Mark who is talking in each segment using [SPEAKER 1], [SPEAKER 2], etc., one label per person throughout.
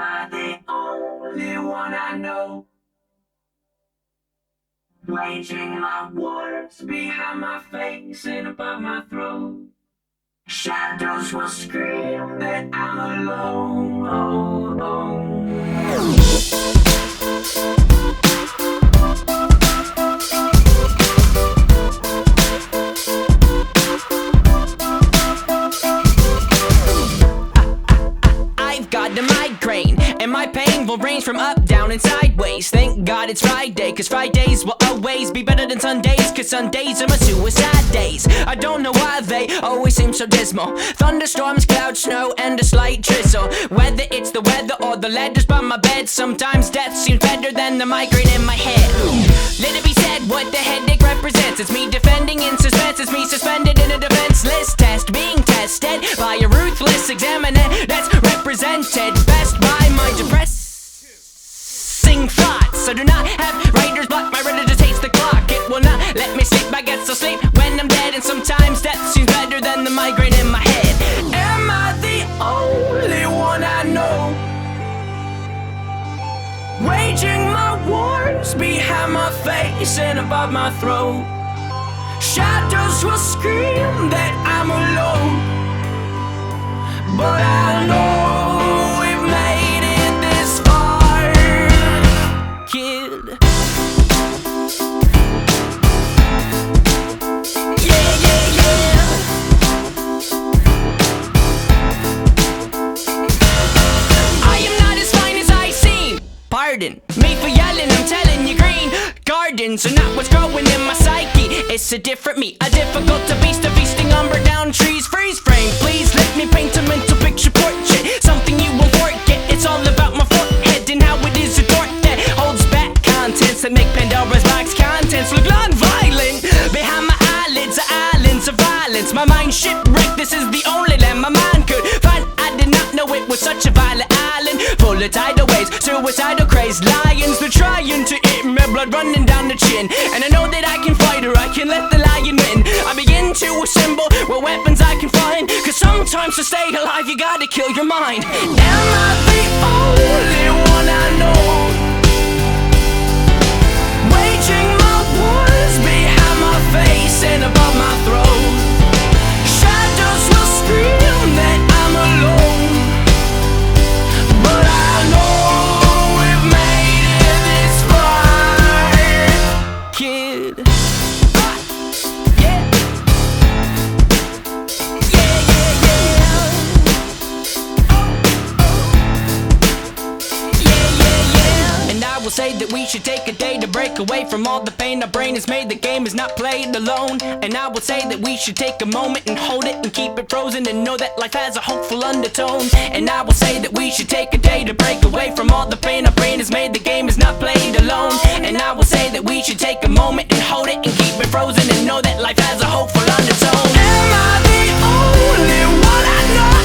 [SPEAKER 1] I the only one I know? Waging my wars behind my face and above my throat. Shadows will scream that I'm alone.
[SPEAKER 2] I've got a migraine, and my pain will range from up, down, and sideways. Thank God it's Friday, cause Fridays will always be better than Sundays, cause Sundays are my suicide days. I don't know why they always seem so dismal. Thunderstorms, clouds, snow, and a slight drizzle. Whether it's the weather or the letters by my bed, sometimes death seems better than the migraine in my head. Let it be said what the headache represents. It's me defending in suspense, it's me suspended in a defenseless test, being tested by a ruthless examiner that's represented best by my depressing thoughts. I do not have writer's block, my reader just hates the clock. It will not let me sleep, I guess I'll sleep when I'm dead. And sometimes death seems better than the migraine in my head.
[SPEAKER 1] Am I the only one I know? Waging my wars behind my face and above my throat. Shadows will scream that I'm alone, but I know we've made it this far,
[SPEAKER 2] Kid. I am not as fine as I seem. Pardon me for yelling, I'm telling you, green gardens are not what's growing in my psyche. It's a different me, a difficult to beast, a feasting umber down trees. Freeze frame, please let me paint a mental picture portrait, something you won't forget. It's all about my forehead and how it is a door that holds back contents that make Pandora's box contents look non-violent. Behind my eyelids are islands of violence. My mind shipwrecked, this is the only land my mind could find. I did not know it was such a violent island, full of tidal waves, suicidal crazed lions. They're trying to eat me, blood running down the chin. And I know that I can fight or I can let the lion win. I begin to assemble what weapons I can find, cause sometimes to stay alive you gotta kill your mind.
[SPEAKER 1] Am I the only one I know? Waging my wars behind my face and above my throat. Shadows will scream that I'm alone, but I know we've made it this far,
[SPEAKER 2] Kid. I will say that we should take a day to break away from all the pain our brain has made. The game is not played alone. And I will say that we should take a moment and hold it and keep it frozen and know that life has a hopeful undertone. And I will say that we should take a day to break away from all the pain our brain has made. The game is not played alone. And I will say that we should take a moment and hold it and keep it frozen and know that life has a hopeful undertone.
[SPEAKER 1] Am I the only one I know?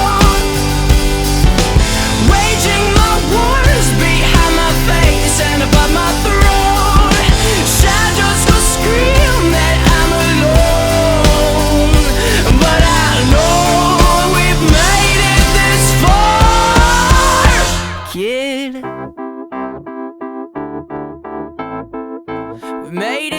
[SPEAKER 1] Waging my wars behind my face and above my throat. Shadows will scream that I'm alone, but I know we've made it this far,
[SPEAKER 2] Kid. We made